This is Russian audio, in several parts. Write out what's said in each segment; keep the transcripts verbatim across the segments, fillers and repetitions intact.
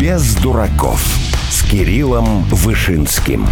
Без дураков с Кириллом Вышинским.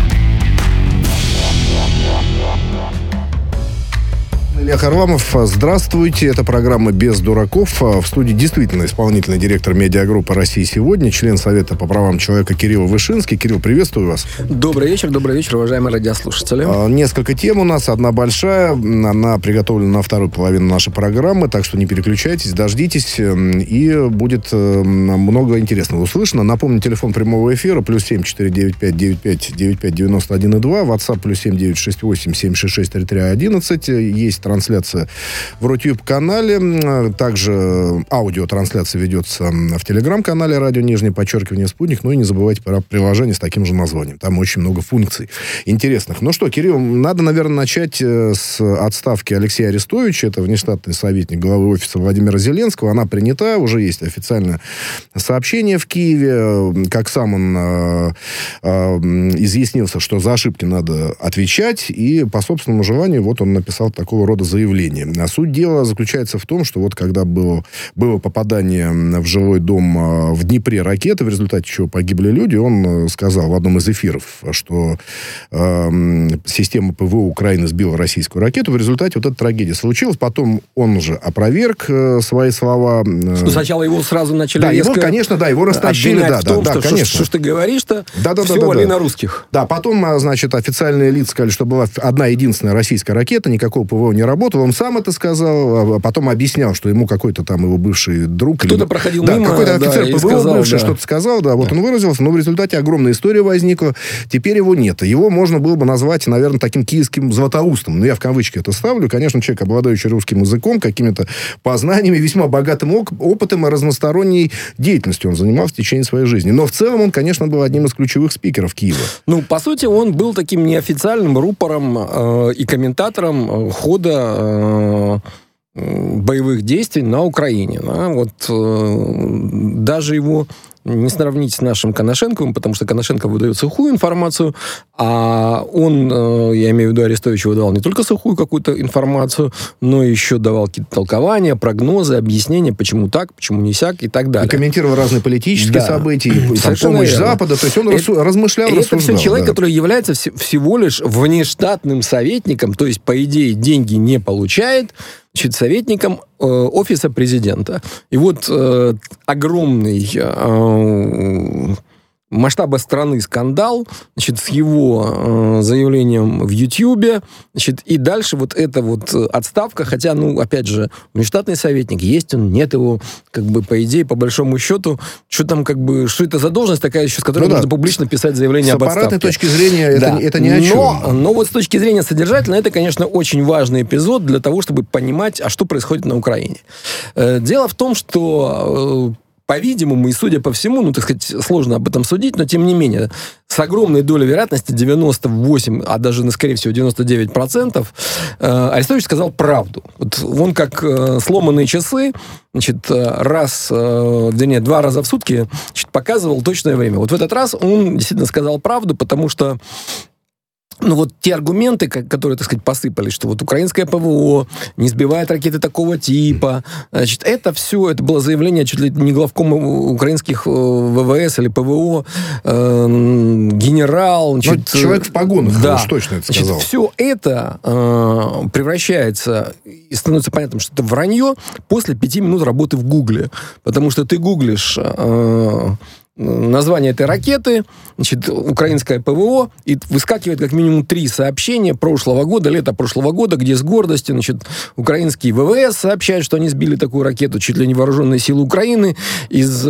Илья Харламов, здравствуйте. Это программа «Без дураков». В студии действительно исполнительный директор медиагруппы «Россия сегодня», член Совета по правам человека Кирилл Вышинский. Кирилл, приветствую вас. Добрый вечер, добрый вечер, уважаемые радиослушатели. А, несколько тем у нас. Одна большая. Она приготовлена на вторую половину нашей программы, так что не переключайтесь, дождитесь, и будет много интересного услышано. Напомню, телефон прямого эфира плюс семь четыре девять пять девять пять девять пять девяносто один и два, WhatsApp плюс семь девять шесть восемь семь шесть шесть три три одиннадцать. Есть трансляция в Рутюб-канале. Также аудиотрансляция ведется в Телеграм-канале «Радио Нижнее подчеркивание Спутник». Ну и не забывайте про приложение с таким же названием. Там очень много функций интересных. Ну что, Кирилл, надо, наверное, начать с отставки Алексея Арестовича. Это внештатный советник главы офиса Владимира Зеленского. Она принята. Уже есть официальное сообщение в Киеве. Как сам он э, э, изъяснился, что за ошибки надо отвечать. И по собственному желанию вот он написал такого рода заявление. А суть дела заключается в том, что вот когда было, было попадание в жилой дом в Днепре ракеты, в результате чего погибли люди, он сказал в одном из эфиров, что э, система ПВО Украины сбила российскую ракету. В результате вот эта трагедия случилась. Потом он уже опроверг э, свои слова. Ну, сначала его сразу начали да, его, конечно, да, его растащили. Да, в том, да, что, да, конечно. Что, что ты говоришь-то, да, да, все да, да, вали да. на русских. Да, потом, значит, официальные лица сказали, что была одна единственная российская ракета, никакого ПВО не работало. Он сам это сказал, а потом объяснял, что ему какой-то там его бывший друг... Кто-то или... проходил да, мимо, какой-то офицер да, ПВО сказал, бывший да. что-то сказал, да, вот да. Он выразился, но в результате огромная история возникла. Теперь его нет. Его можно было бы назвать, наверное, таким киевским златоустом. Ну, я в кавычки это ставлю. Конечно, человек, обладающий русским языком, какими-то познаниями, весьма богатым опытом и разносторонней деятельностью он занимался в течение своей жизни. Но в целом он, конечно, был одним из ключевых спикеров Киева. Ну, по сути, он был таким неофициальным рупором э, и комментатором хода э, боевых действий на Украине. Да? Вот э, даже его не сравнить с нашим Коношенковым, потому что Коношенко выдает сухую информацию, а он, я имею в виду, Арестович выдавал не только сухую какую-то информацию, но еще давал какие-то толкования, прогнозы, объяснения, почему так, почему не сяк и так далее. И комментировал разные политические да. события, там, помощь верно. Запада, то есть он это, размышлял, это рассуждал. Это все человек, да. который является всего лишь внештатным советником, то есть, по идее, деньги не получает, значит, советником э, офиса президента. И вот э, огромный э, масштаба страны скандал, значит, с его э, заявлением в Ютьюбе, значит, и дальше вот эта вот отставка, хотя, ну, опять же, внештатный советник, есть он, нет его, как бы, по идее, по большому счету, что там, как бы, что это за должность такая еще, с которой ну, нужно да. публично писать заявление об отставке. С аппаратной точки зрения да. это, это ни о чем. Но, но вот с точки зрения содержательной, это, конечно, очень важный эпизод для того, чтобы понимать, а что происходит на Украине. Дело в том, что по-видимому, и судя по всему, ну, так сказать, сложно об этом судить, но, тем не менее, с огромной долей вероятности, девяносто восемь, а даже, скорее всего, девяносто девять процентов, э, Арестович сказал правду. Вот он как э, сломанные часы, значит, раз, э, вернее, два раза в сутки, значит, показывал точное время. Вот в этот раз он действительно сказал правду, потому что ну, вот те аргументы, которые, так сказать, посыпались, что вот украинское ПВО не сбивает ракеты такого типа, значит, это все, это было заявление чуть ли не главкома украинских ВВС или ПВО, э, генерал. Значит, ну, человек в погонах, да, уж точно это сказал. Значит, все это э, превращается, и становится понятным, что это вранье после пяти минут работы в Гугле. Потому что ты гуглишь... Э, название этой ракеты, значит, украинское ПВО, и выскакивает как минимум три сообщения прошлого года, лета прошлого года, где с гордостью, значит, украинские ВВС сообщают, что они сбили такую ракету, чуть ли не вооруженные силы Украины, из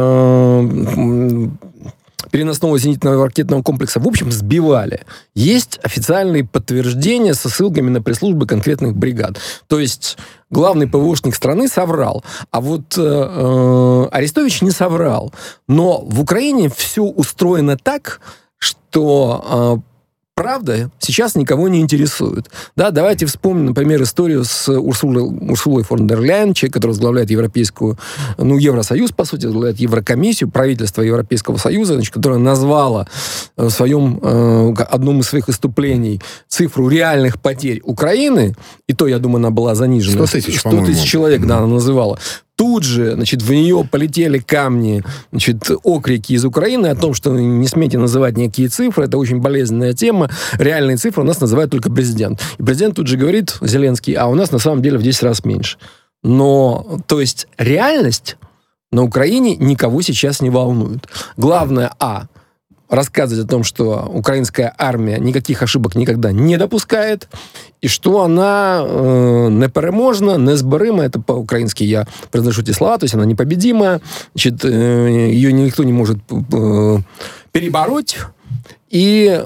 э, переносного зенитного ракетного комплекса. В общем, сбивали. Есть официальные подтверждения со ссылками на пресс-службы конкретных бригад. То есть главный ПВОшник страны соврал. А вот э, Арестович не соврал. Но в Украине все устроено так, что... Э, правда сейчас никого не интересует. Да, давайте вспомним, например, историю с Урсулой, Урсулой фон дер Ляйен, человек, который возглавляет Европейскую, ну, Евросоюз, по сути, возглавляет Еврокомиссию, правительство Европейского Союза, значит, которое назвало в своем, э, одном из своих выступлений цифру реальных потерь Украины, и то, я думаю, она была занижена. сто тысяч, сто тысяч человек, да, она называла. тут же, значит, в нее полетели камни, значит, окрики из Украины о том, что не смейте называть никакие цифры, это очень болезненная тема. Реальные цифры у нас называет только президент. И президент тут же говорит, Зеленский, а у нас на самом деле в десять раз меньше. Но, то есть, реальность на Украине никого сейчас не волнует. Главное, а, рассказывать о том, что украинская армия никаких ошибок никогда не допускает, и что она э, непереможна, незборима, это по-украински я произношу эти слова, то есть она непобедимая, значит, э, ее никто не может э, перебороть, и...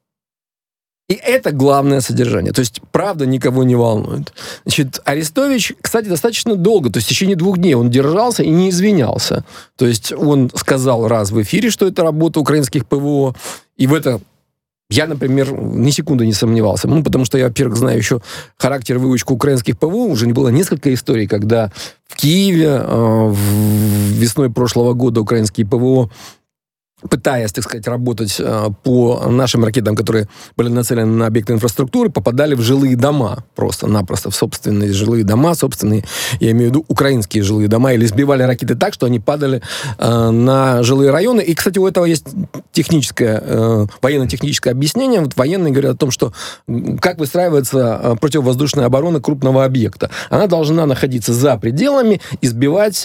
И это главное содержание. То есть, правда, никого не волнует. Значит, Арестович, кстати, достаточно долго, то есть в течение двух дней он держался и не извинялся. То есть он сказал раз в эфире, что это работа украинских ПВО, и в это я, например, ни секунды не сомневался. Ну, потому что я, во-первых, знаю еще характер выучки украинских ПВО. Уже не было несколько историй, когда в Киеве э, весной прошлого года украинские ПВО, пытаясь, так сказать, работать э, по нашим ракетам, которые были нацелены на объекты инфраструктуры, попадали в жилые дома просто-напросто, в собственные жилые дома, собственные, я имею в виду, украинские жилые дома, или сбивали ракеты так, что они падали э, на жилые районы. И, кстати, у этого есть техническое, э, военно-техническое объяснение. Вот военные говорят о том, что как выстраивается э, противовоздушная оборона крупного объекта. Она должна находиться за пределами и сбивать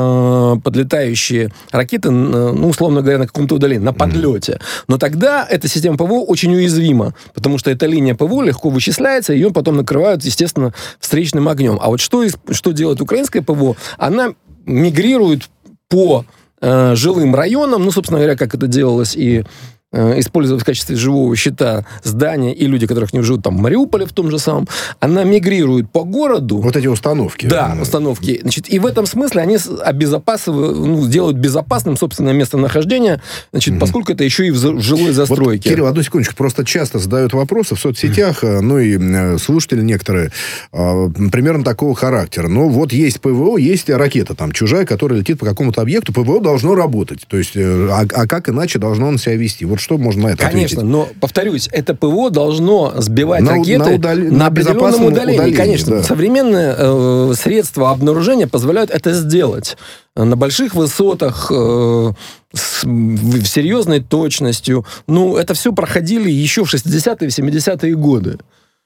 э, подлетающие ракеты, э, ну, условно говоря, на каком-то удалении, на подлете. Mm-hmm. Но тогда эта система ПВО очень уязвима, потому что эта линия ПВО легко вычисляется, ее потом накрывают, естественно, встречным огнем. А вот что, что делает украинская ПВО? Она мигрирует по э, жилым районам, ну, собственно говоря, как это делалось и э, используя в качестве живого щита здания и люди, которых не живут там в Мариуполе в том же самом, она мигрирует по городу. Вот эти установки. Да, установки. Значит, и в этом смысле они обезопасивают, ну, делают безопасным собственное местонахождение, значит, угу. поскольку это еще и в жилой застройке. Вот, Кирилл, одну секундочку. Просто часто задают вопросы в соцсетях, ну и слушатели некоторые, примерно такого характера. Ну, вот есть ПВО, есть ракета там чужая, которая летит по какому-то объекту, ПВО должно работать. То есть, а, а как иначе должно он себя вести? Вот что можно на это Конечно, ответить? но, повторюсь, это ПВО должно сбивать на, ракеты на, удали... на, на определенном удалении. удалении. Конечно, Да. современные э, средства обнаружения позволяют это сделать. На больших высотах, э, с серьезной точностью. Ну, это все проходили еще в шестидесятые, в семидесятые годы.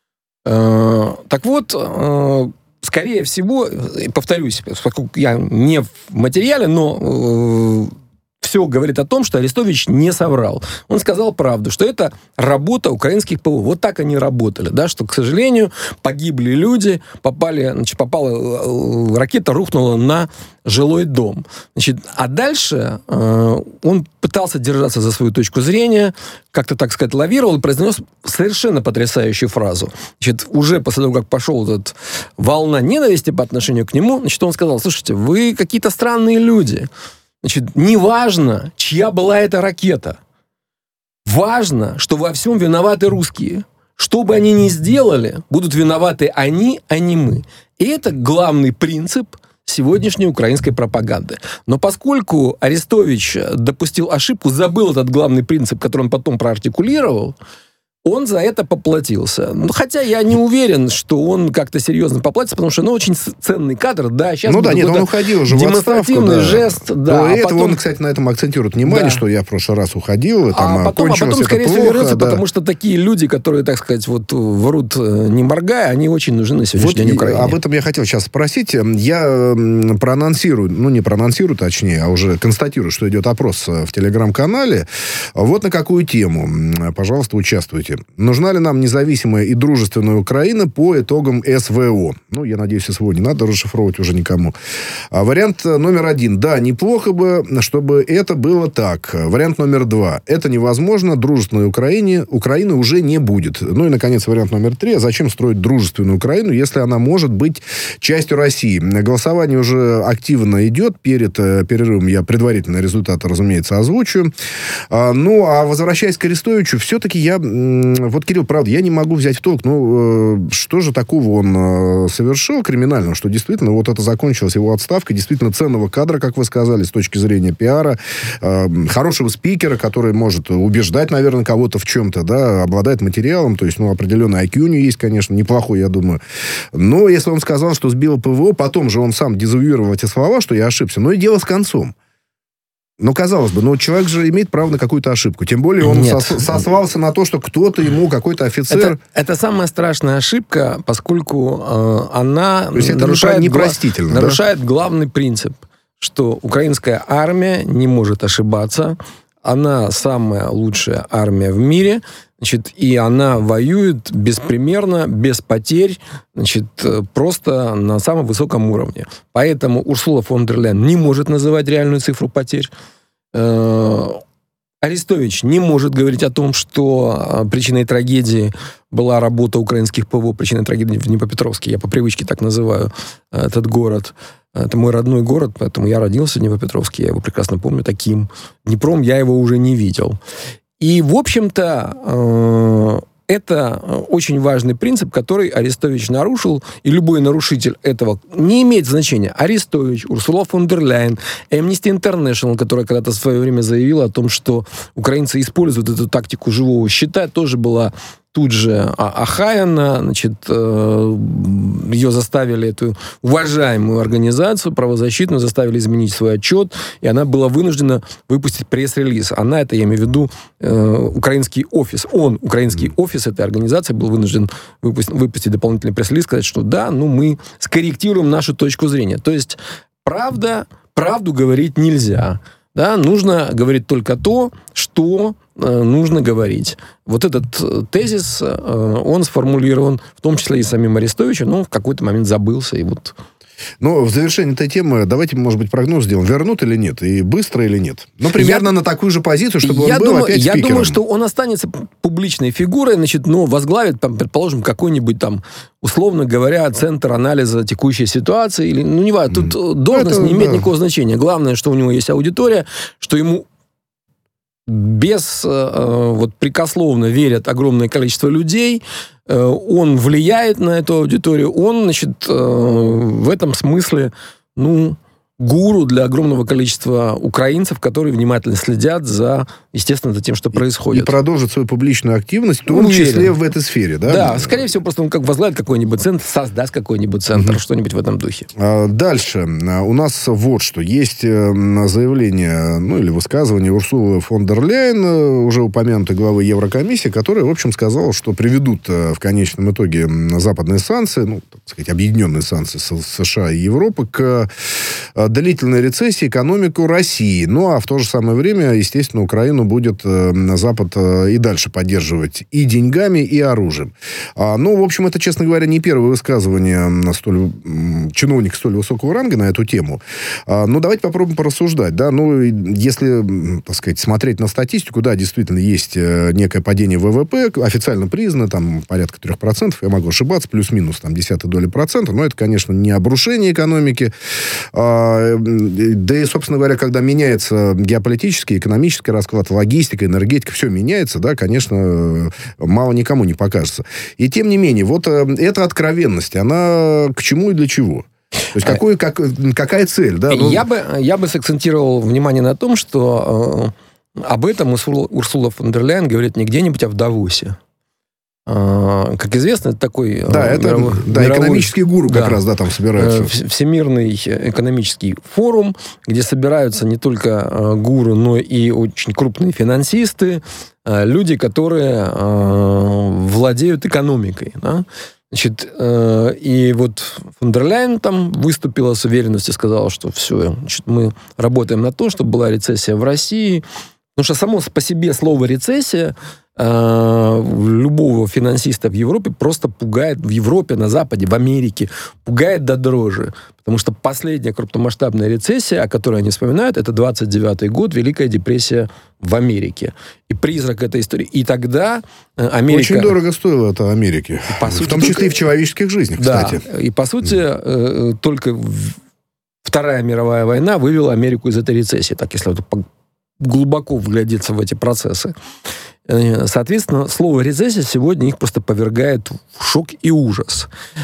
Э, так вот, э, скорее всего, повторюсь, поскольку я не в материале, но... Э, все говорит о том, что Арестович не соврал. Он сказал правду, что это работа украинских ПВО. Вот так они работали, да, что, к сожалению, погибли люди, попали, значит, попала ракета, рухнула на жилой дом. Значит, а дальше э, он пытался держаться за свою точку зрения, как-то, так сказать, лавировал и произнес совершенно потрясающую фразу. Значит, уже после того, как пошел вот эта волна ненависти по отношению к нему, значит, он сказал: слушайте, вы какие-то странные люди. Значит, не важно, чья была эта ракета. Важно, что во всем виноваты русские. Что бы они ни сделали, будут виноваты они, а не мы. И это главный принцип сегодняшней украинской пропаганды. Но поскольку Арестович допустил ошибку, забыл этот главный принцип, который он потом проартикулировал, он за это поплатился. Ну, хотя я не уверен, что он как-то серьезно поплатится, потому что, ну, очень ценный кадр, да, сейчас ну да, нет, он уходил уже в демонстративный отставку, да. жест, да. Ну, и а это потом... он, кстати, на этом акцентирует внимание, да. что я в прошлый раз уходил, там, а потом, кончилось а потом, это скорее плохо, всего, вернется, да. потому что такие люди, которые, так сказать, вот врут не моргая, они очень нужны на сегодняшний вот день Украине. Об этом я хотел сейчас спросить. Я проанонсирую, ну, не проанонсирую, точнее, а уже констатирую, что идет опрос в Телеграм-канале. Вот на какую тему. Пожалуйста, участвуйте. Нужна ли нам независимая и дружественная Украина по итогам СВО? Ну, я надеюсь, СВО не надо расшифровывать уже никому. А вариант номер один. Да, неплохо бы, чтобы это было так. Вариант номер два. Это невозможно. Дружественной Украине Украины уже не будет. Ну и, наконец, вариант номер три. А зачем строить дружественную Украину, если она может быть частью России? Голосование уже активно идет. Перед перерывом я предварительно результаты, разумеется, озвучу. А, ну, а возвращаясь к Арестовичу, все-таки я вот, Кирилл, правда, я не могу взять в толк, ну, что же такого он совершил криминального, что действительно вот это закончилось его отставкой, действительно ценного кадра, как вы сказали, с точки зрения пиара, хорошего спикера, который может убеждать, наверное, кого-то в чем-то, да, обладает материалом, то есть, ну, определенный ай кью у него есть, конечно, неплохой, я думаю. Но если он сказал, что сбил ПВО, потом же он сам дезавуировал эти слова, что я ошибся, ну и дело с концом. Ну, казалось бы, но человек же имеет право на какую-то ошибку. Тем более он сос- сослался на то, что кто-то ему, какой-то офицер... Это, это самая страшная ошибка, поскольку э, она то есть это нарушает, непростительно, гла- да? нарушает главный принцип, что украинская армия не может ошибаться. Она самая лучшая армия в мире, значит, и она воюет беспримерно, без потерь, значит, просто на самом высоком уровне. Поэтому Урсула фон дер Ляйен не может называть реальную цифру потерь. Арестович не может говорить о том, что причиной трагедии была работа украинских ПВО, причиной трагедии в Днепропетровске. Я по привычке так называю этот город. Это мой родной город, поэтому я родился в Днепропетровске, я его прекрасно помню таким. Днепром я его уже не видел. И, в общем-то, это очень важный принцип, который Арестович нарушил, и любой нарушитель этого не имеет значения. Арестович, Урсула фон дер Ляйен, Amnesty International, которая когда-то в свое время заявила о том, что украинцы используют эту тактику живого щита, тоже была тут же охаяна, значит, ее заставили, эту уважаемую организацию правозащитную, заставили изменить свой отчет, и она была вынуждена выпустить пресс-релиз. Она, это я имею в виду, украинский офис, он, украинский офис этой организации, был вынужден выпустить, выпустить дополнительный пресс-релиз, сказать, что да, ну мы скорректируем нашу точку зрения. То есть правда, правду говорить нельзя. Да, нужно говорить только то, что э, нужно говорить. Вот этот тезис, э, он сформулирован, в том числе и самим Арестовичем, но в какой-то момент забылся, и вот... Но в завершении этой темы давайте, может быть, прогноз сделаем. Вернут или нет? И быстро или нет? Ну, примерно я, на такую же позицию, чтобы он был думаю, опять я спикером. Я думаю, что он останется публичной фигурой, значит, но возглавит, там, предположим, какой-нибудь там, условно говоря, центр анализа текущей ситуации. Или, ну, не важно, тут mm. должность это, не имеет да. никакого значения. Главное, что у него есть аудитория, что ему без э, вот прекословно верят огромное количество людей, э, он влияет на эту аудиторию, он, значит, э, в этом смысле, ну, гуру для огромного количества украинцев, которые внимательно следят за, естественно, за тем, что происходит. И продолжит свою публичную активность, в том Уверен. числе в этой сфере, да? Да, скорее всего, просто он как возглавит какой-нибудь центр, создаст какой-нибудь центр, mm-hmm. что-нибудь в этом духе. А, дальше. У нас вот что. Есть заявление, ну, или высказывание Урсулы фон дер Ляйен, уже упомянутой главы Еврокомиссии, которая, в общем, сказала, что приведут в конечном итоге западные санкции, ну, так сказать, объединенные санкции США и Европы к длительной рецессии экономику России. Ну, а в то же самое время, естественно, Украину будет э, Запад э, и дальше поддерживать и деньгами, и оружием. А, ну, в общем, это, честно говоря, не первое высказывание столь, чиновника столь высокого ранга на эту тему. А, ну, давайте попробуем порассуждать. Да? Ну, если, так сказать, смотреть на статистику, да, действительно, есть некое падение ВВП, официально признано, там, порядка трех процентов, я могу ошибаться, плюс-минус, там, десятая доля процента, но это, конечно, не обрушение экономики. А, да и, собственно говоря, когда меняется геополитический, экономический расклад, логистика, энергетика, все меняется, да, конечно, мало никому не покажется. И тем не менее, вот эта откровенность, она к чему и для чего? То есть какой, как, какая цель? Да? Ну... Я, бы, я бы сакцентировал внимание на том, что э, об этом Урсула, Урсула фон дер Ляйен говорит не где-нибудь, а в Давосе. Как известно, это такой да, это, мировой, да, мировой, экономический гуру как да, раз, да, там собираются. Всемирный экономический форум, где собираются не только гуру, но и очень крупные финансисты, люди, которые владеют экономикой. Да? Значит, и вот фон дер Ляйен там выступила с уверенностью, сказала, что все, значит, мы работаем на то, чтобы была рецессия в России. Потому что само по себе слово «рецессия» любого финансиста в Европе просто пугает, в Европе, на Западе, в Америке, пугает до дрожи. Потому что последняя крупномасштабная рецессия, о которой они вспоминают, это двадцать девятый год, Великая депрессия в Америке. И призрак этой истории. И тогда Америка... Очень дорого стоило это Америке. В сути, том числе только... и в человеческих жизнях, да, кстати. И, по сути, mm. только Вторая мировая война вывела Америку из этой рецессии. Так, если вот глубоко вглядеться в эти процессы. Соответственно, слово «рецессия» сегодня их просто повергает в шок и ужас.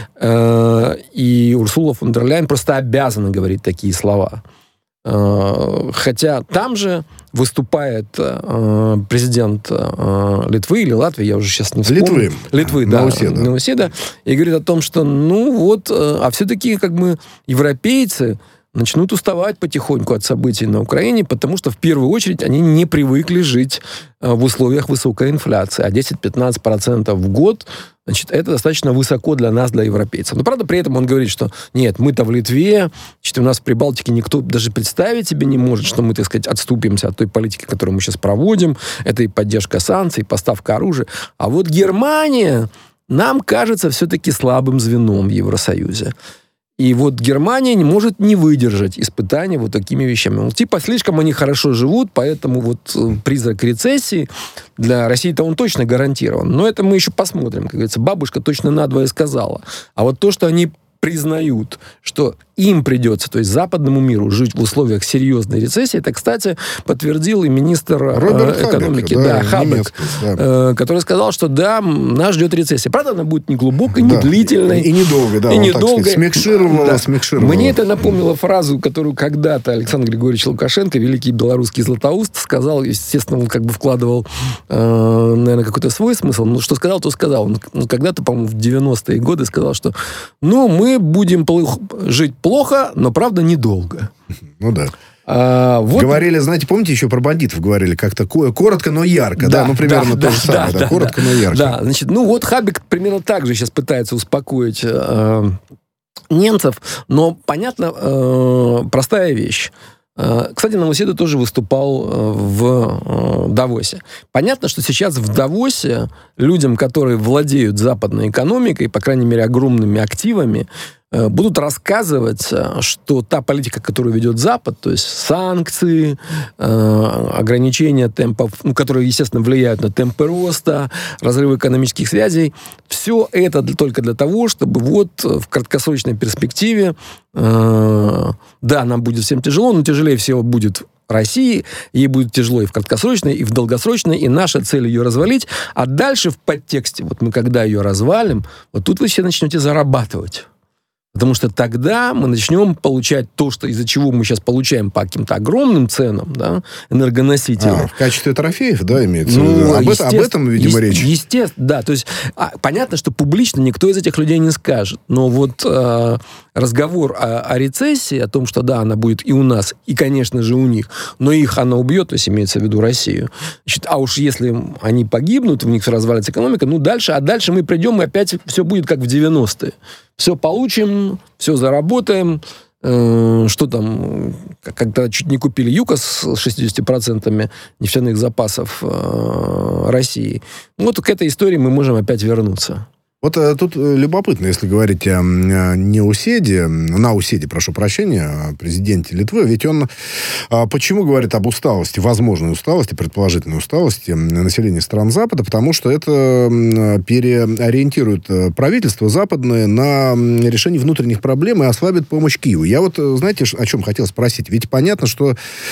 И Урсула фон дер Ляйен просто обязана говорить такие слова. Хотя там же выступает э, президент э, Литвы или Латвии, я уже сейчас не вспомню. Литвы. Литвы, да. Науседа. Науседа. И говорит о том, что, ну вот, э, а все-таки как бы европейцы начнут уставать потихоньку от событий на Украине, потому что в первую очередь они не привыкли жить э, в условиях высокой инфляции. А десять-пятнадцать процентов в год, значит, это достаточно высоко для нас, для европейцев. Но, правда, при этом он говорит, что нет, мы-то в Литве, значит, у нас в Прибалтике никто даже представить себе не может, что мы, так сказать, отступимся от той политики, которую мы сейчас проводим. Это и поддержка санкций, и поставка оружия. А вот Германия нам кажется все-таки слабым звеном в Евросоюзе. И вот Германия не может не выдержать испытания вот такими вещами. Ну, типа, слишком они хорошо живут, поэтому вот призрак рецессии для России-то он точно гарантирован. Но это мы еще посмотрим. Как говорится, бабушка точно надвое сказала. А вот то, что они признают, что им придется, то есть западному миру, жить в условиях серьезной рецессии, это, кстати, подтвердил и министр Роберт э, экономики, Хабек, да, да, Хабек, да. Э, который сказал, что да, нас ждет рецессия. Правда, она будет не глубокой, не да. длительной. И недолго, да. И недолго. Смекшировала, да. смекшировала. Мне это напомнило фразу, которую когда-то Александр Григорьевич Лукашенко, великий белорусский златоуст, сказал, естественно, он как бы вкладывал, э, наверное, какой-то свой смысл, но что сказал, то сказал. Он ну, когда-то, по-моему, в девяностые годы сказал, что ну, мы будем плох- жить плохо, но, правда, недолго. Ну да. А, вот... Говорили, знаете, помните, еще про бандитов говорили, как-то коротко, но ярко, да, да? Ну, примерно да, то же да, самое, да, да, коротко, да, но ярко. Да, значит, ну вот Хабек примерно так же сейчас пытается успокоить э, немцев, но, понятно, э, простая вещь. Кстати, Науседа тоже выступал в Давосе. Понятно, что сейчас в Давосе людям, которые владеют западной экономикой, по крайней мере, огромными активами, будут рассказывать, что та политика, которую ведет Запад, то есть санкции, ограничения темпов, ну, которые, естественно, влияют на темпы роста, разрыв экономических связей, все это только для того, чтобы вот в краткосрочной перспективе, да, нам будет всем тяжело, но тяжелее всего будет России, ей будет тяжело и в краткосрочной, и в долгосрочной, и наша цель ее развалить, а дальше в подтексте, вот мы когда ее развалим, вот тут вы все начнете зарабатывать. Потому что тогда мы начнем получать то, что, из-за чего мы сейчас получаем по каким-то огромным ценам, да, энергоносителям. А, в качестве трофеев, да, имеется ну, в виду? Об, это, об этом, видимо, речь. Естественно, да. То есть а, понятно, что публично никто из этих людей не скажет. Но вот а, разговор о, о рецессии, о том, что да, она будет и у нас, и, конечно же, у них, но их она убьет, то есть имеется в виду Россию. Значит, а уж если они погибнут, у них развалится экономика, ну дальше, а дальше мы придем, и опять все будет как в девяностые. Все получим, все заработаем. Э, что там, когда чуть не купили ЮКОС с шестьдесят процентов нефтяных запасов э, России. Вот к этой истории мы можем опять вернуться. Вот тут любопытно, если говорить о Неуседе, Науседе, прошу прощения, о президенте Литвы, ведь он почему говорит об усталости, возможной усталости, предположительной усталости населения стран Запада, потому что это переориентирует правительство западное на решение внутренних проблем и ослабит помощь Киеву. Я вот, знаете, о чем хотел спросить? Ведь понятно, что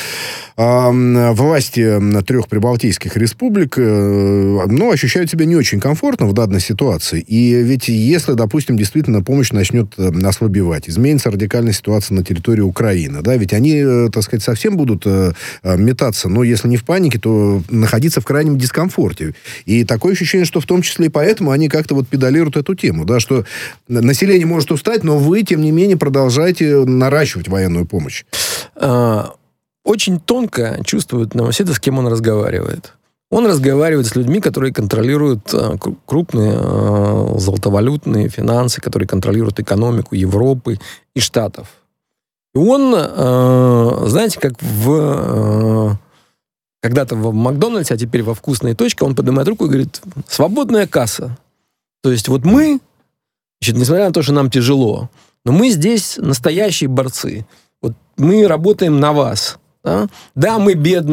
власти трех прибалтийских республик, ну, ощущают себя не очень комфортно в данной ситуации. И ведь если, допустим, действительно помощь начнет ослабевать, изменится радикальная ситуация на территории Украины, да, ведь они, так сказать, совсем будут метаться, но если не в панике, то находиться в крайнем дискомфорте. И такое ощущение, что в том числе и поэтому они как-то вот педалируют эту тему, да, что население может устать, но вы, тем не менее, продолжаете наращивать военную помощь. Очень тонко чувствует Науседа, с кем он разговаривает. Он разговаривает с людьми, которые контролируют э, крупные э, золотовалютные финансы, которые контролируют экономику Европы и Штатов. И он, э, знаете, как в... Э, когда-то в Макдональдсе, а теперь во «Вкусной точке», он поднимает руку и говорит: «Свободная касса». То есть вот мы, значит, несмотря на то, что нам тяжело, но мы здесь настоящие борцы. Вот мы работаем на вас. Да? Да, мы бедные,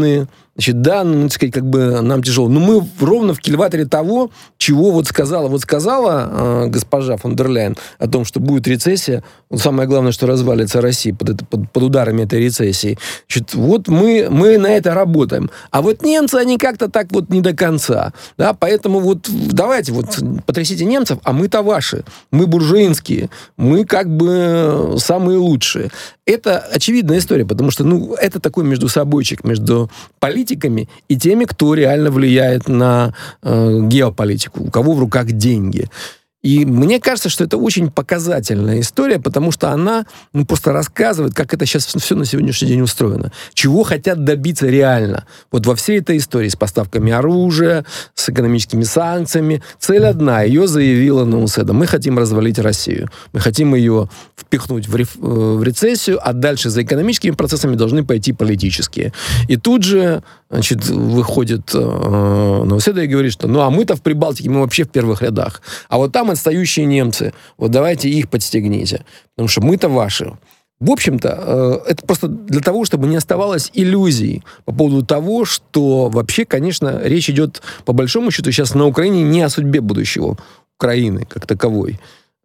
Значит, да, ну, так сказать, как бы нам тяжело. Но мы ровно в кильваторе того, чего вот сказала. Вот сказала э, госпожа фон дер Ляйен о том, что будет рецессия. Вот самое главное, что развалится Россия под, это, под, под ударами этой рецессии. Значит, вот мы, мы на это работаем. А вот немцы, они как-то так вот не до конца. Да? Поэтому вот давайте вот потрясите немцев, а мы-то ваши. Мы буржуинские. Мы как бы самые лучшие. Это очевидная история, потому что ну, это такой междусобойчик между политиками и теми, кто реально влияет на э, геополитику, у кого в руках деньги. И мне кажется, что это очень показательная история, потому что она ну, просто рассказывает, как это сейчас все на сегодняшний день устроено. Чего хотят добиться реально. Вот во всей этой истории с поставками оружия, с экономическими санкциями. Цель одна. Ее заявила Науседа. Мы хотим развалить Россию. Мы хотим ее впихнуть в, реф- в рецессию, а дальше за экономическими процессами должны пойти политические. И тут же значит, выходит э, Науседа и говорит, что ну а мы-то в Прибалтике, мы вообще в первых рядах. А вот там отстающие немцы. Вот давайте их подстегните. Потому что мы-то ваши. В общем-то, это просто для того, чтобы не оставалось иллюзий по поводу того, что вообще, конечно, речь идет, по большому счету, сейчас на Украине не о судьбе будущего Украины как таковой,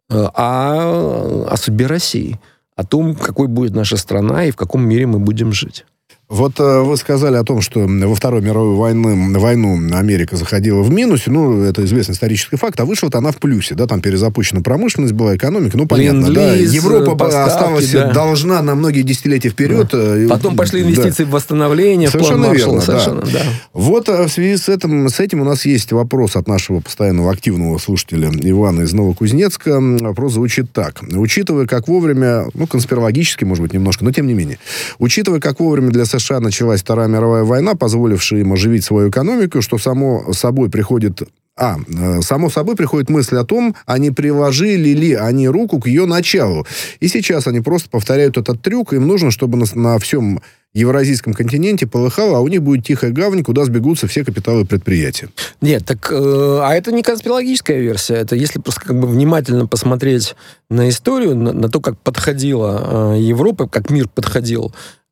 а о судьбе России. О том, какой будет наша страна и в каком мире мы будем жить. Вот э, вы сказали о том, что во Вторую мировую войну, войну Америка заходила в минусе, ну, это известный исторический факт, а вышла-то она в плюсе, да, там перезапущена промышленность была, экономика, ну, понятно, да, Европа поставки, осталась, да. должна на многие десятилетия вперед. Да. И, Потом пошли инвестиции да. в восстановление, совершенно в план Маршалла. Верно, совершенно, да. да. Вот в связи с этим, с этим у нас есть вопрос от нашего постоянного активного слушателя Ивана из Новокузнецка. Вопрос звучит так. Учитывая, как вовремя, ну, конспирологически, может быть, немножко, но тем не менее, учитывая, как вовремя для США началась Вторая мировая война, позволившая им оживить свою экономику, что само собой приходит... А, само собой приходит мысль о том, а не приложили ли они руку к ее началу. И сейчас они просто повторяют этот трюк. Им нужно, чтобы на, на всем евразийском континенте полыхало, а у них будет тихая гавань, куда сбегутся все капиталы предприятия. Нет, так... Э, а это не конспирологическая версия. Это если просто как бы внимательно посмотреть на историю, на, на то, как подходила э, Европа, как мир подходил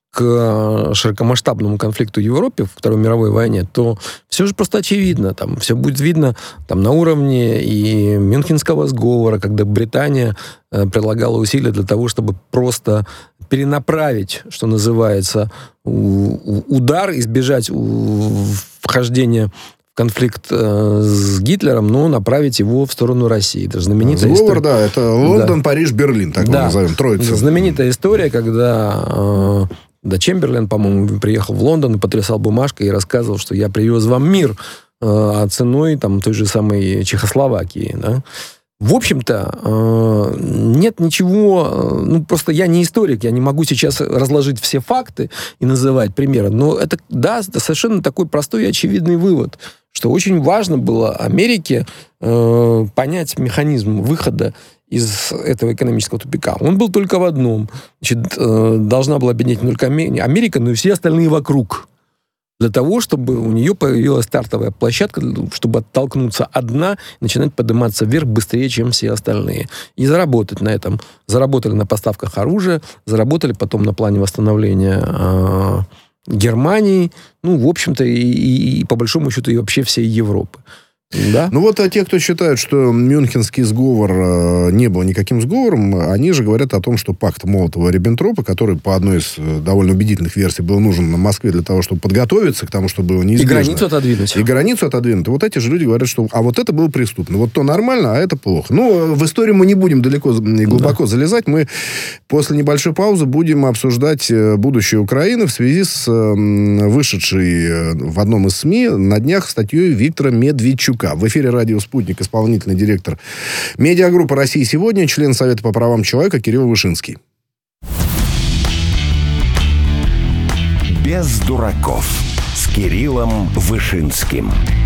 к широкомасштабному конфликту в Европе, в Второй мировой войне, то все же просто очевидно. Там все будет видно там, на уровне и Мюнхенского сговора, когда Британия э, прилагала усилия для того, чтобы просто перенаправить, что называется, у, у, удар, избежать у, вхождения в конфликт э, с Гитлером, но направить его в сторону России. Это знаменитая Сговор, история. да, это Лондон, да. Париж, Берлин, так да. мы назовем, троица. Знаменитая история, когда... Э, Да, Чемберлен, по-моему, приехал в Лондон и потрясал бумажкой и рассказывал, что я привез вам мир э, ценой там, той же самой Чехословакии. Да? В общем-то, э, нет ничего... Э, ну, просто я не историк, я не могу сейчас разложить все факты и называть примеры, но это, да, совершенно такой простой и очевидный вывод, что очень важно было Америке э, понять механизм выхода из этого экономического тупика. Он был только в одном. Значит, э, должна была объединять не только Америка, но и все остальные вокруг. Для того, чтобы у нее появилась стартовая площадка, чтобы оттолкнуться одна и начинать подниматься вверх быстрее, чем все остальные. И заработать на этом. Заработали на поставках оружия, заработали потом на плане восстановления э, Германии, ну, в общем-то, и, и, и по большому счету и вообще всей Европы. Да? Ну вот, а те, кто считают, что Мюнхенский сговор э, не был никаким сговором, они же говорят о том, что пакт Молотова-Риббентропа, который по одной из э, довольно убедительных версий был нужен на Москве для того, чтобы подготовиться к тому, что было неизбежно. И границу отодвинуть. И границу отодвинуть. И вот эти же люди говорят, что а вот это было преступно. Вот то нормально, а это плохо. Ну, в историю мы не будем далеко и глубоко да. залезать. Мы после небольшой паузы будем обсуждать будущее Украины в связи с э, вышедшей в одном из СМИ на днях статьей Виктора Медведчука. В эфире радио «Спутник» исполнительный директор медиагруппы «Россия сегодня», член Совета по правам человека Кирилл Вышинский. Без дураков с Кириллом Вышинским.